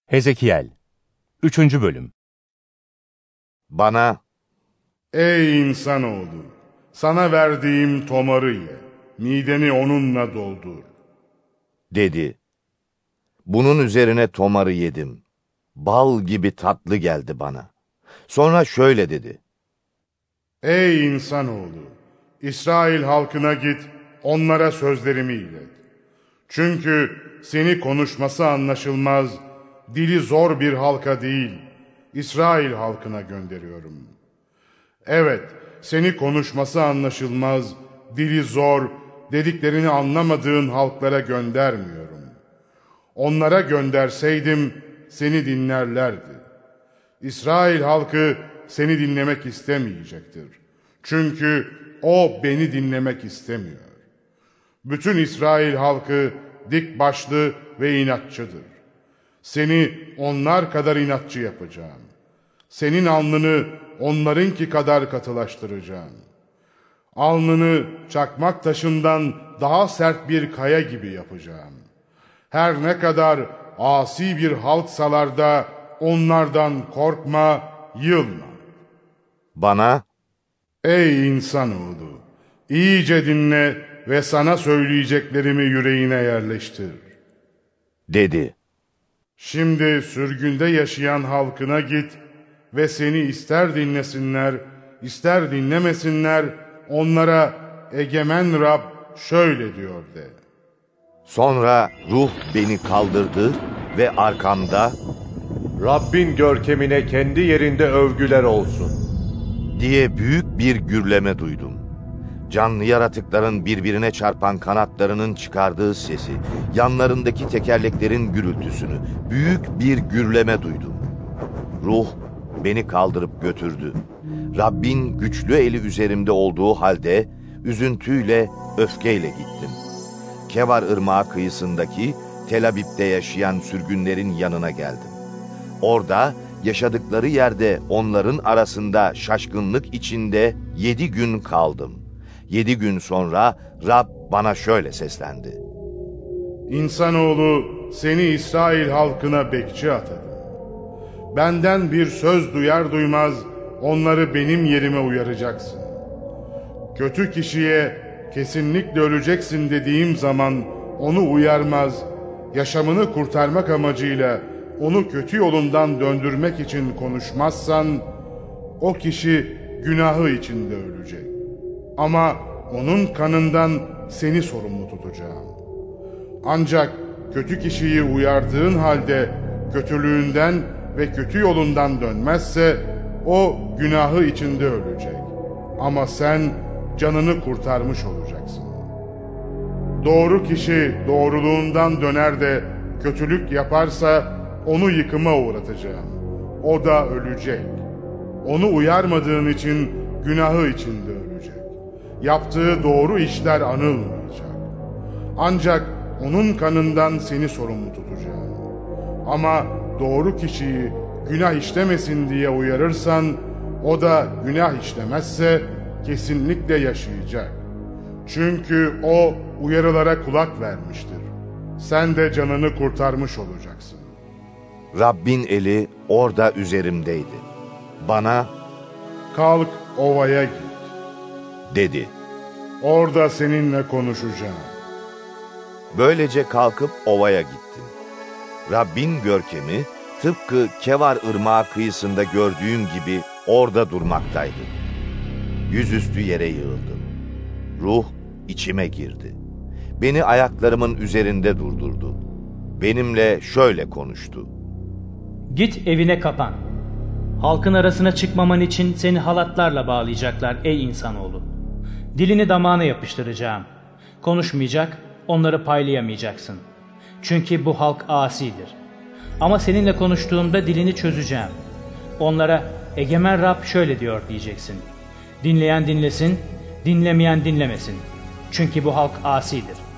Hezekiel 3. Bölüm. Bana, "Ey insanoğlu, sana verdiğim tomarı ye, mideni onunla doldur," dedi. Bunun üzerine tomarı yedim. Bal gibi tatlı geldi bana. Sonra şöyle dedi. "Ey insanoğlu, İsrail halkına git, onlara sözlerimi ilet. Çünkü seni konuşması anlaşılmaz, dili zor bir halka değil, İsrail halkına gönderiyorum. Evet, seni konuşması anlaşılmaz, dili zor, dediklerini anlamadığın halklara göndermiyorum. Onlara gönderseydim seni dinlerlerdi. İsrail halkı seni dinlemek istemeyecektir. Çünkü o beni dinlemek istemiyor. Bütün İsrail halkı dik başlı ve inatçıdır. Seni onlar kadar inatçı yapacağım. Senin alnını onlarınki kadar katılaştıracağım. Alnını çakmak taşından daha sert bir kaya gibi yapacağım. Her ne kadar asi bir halksalar da onlardan korkma, yılma." Bana, "Ey insanoğlu, iyice dinle ve sana söyleyeceklerimi yüreğine yerleştir." dedi. "Şimdi sürgünde yaşayan halkına git ve seni ister dinlesinler, ister dinlemesinler, onlara egemen Rab şöyle diyor de." Sonra ruh beni kaldırdı ve arkamda "Rabbin görkemine kendi yerinde övgüler olsun" diye büyük bir gürleme duydum. Canlı yaratıkların birbirine çarpan kanatlarının çıkardığı sesi, yanlarındaki tekerleklerin gürültüsünü, büyük bir gürleme duydum. Ruh beni kaldırıp götürdü. Rabbin güçlü eli üzerimde olduğu halde üzüntüyle, öfkeyle gittim. Kebar Irmağı kıyısındaki Tel Abib'de yaşayan sürgünlerin yanına geldim. Orada yaşadıkları yerde onların arasında şaşkınlık içinde 7 gün kaldım. 7 gün sonra Rab bana şöyle seslendi. "İnsanoğlu, seni İsrail halkına bekçi atadım. Benden bir söz duyar duymaz onları benim yerime uyaracaksın. Kötü kişiye kesinlikle öleceksin dediğim zaman onu uyarmaz, yaşamını kurtarmak amacıyla onu kötü yolundan döndürmek için konuşmazsan, o kişi günahı içinde ölecek. Ama onun kanından seni sorumlu tutacağım. Ancak kötü kişiyi uyardığın halde kötülüğünden ve kötü yolundan dönmezse, o günahı içinde ölecek. Ama sen canını kurtarmış olacaksın. Doğru kişi doğruluğundan döner de kötülük yaparsa onu yıkıma uğratacağım. O da ölecek. Onu uyarmadığın için günahı içinde ölecek. Yaptığı doğru işler anılmayacak. Ancak onun kanından seni sorumlu tutacağım. Ama doğru kişiyi günah işlemesin diye uyarırsan, o da günah işlemezse kesinlikle yaşayacak. Çünkü o uyarılara kulak vermiştir. Sen de canını kurtarmış olacaksın." Rabbin eli orada üzerimdeydi. Bana, "Kalk ovaya git. dedi. Orada seninle konuşacağım." Böylece kalkıp ovaya gittim. Rabbin görkemi tıpkı Kebar Irmağı kıyısında gördüğüm gibi orada durmaktaydı. Yüzüstü yere yığıldım. Ruh içime girdi. Beni ayaklarımın üzerinde durdurdu. Benimle şöyle konuştu. "Git evine kapan. Halkın arasına çıkmaman için seni halatlarla bağlayacaklar ey insanoğlu. Dilini damağına yapıştıracağım. Konuşmayacak, onları paylayamayacaksın. Çünkü bu halk asidir. Ama seninle konuştuğumda dilini çözeceğim. Onlara egemen Rab şöyle diyor diyeceksin. Dinleyen dinlesin, dinlemeyen dinlemesin. Çünkü bu halk asidir.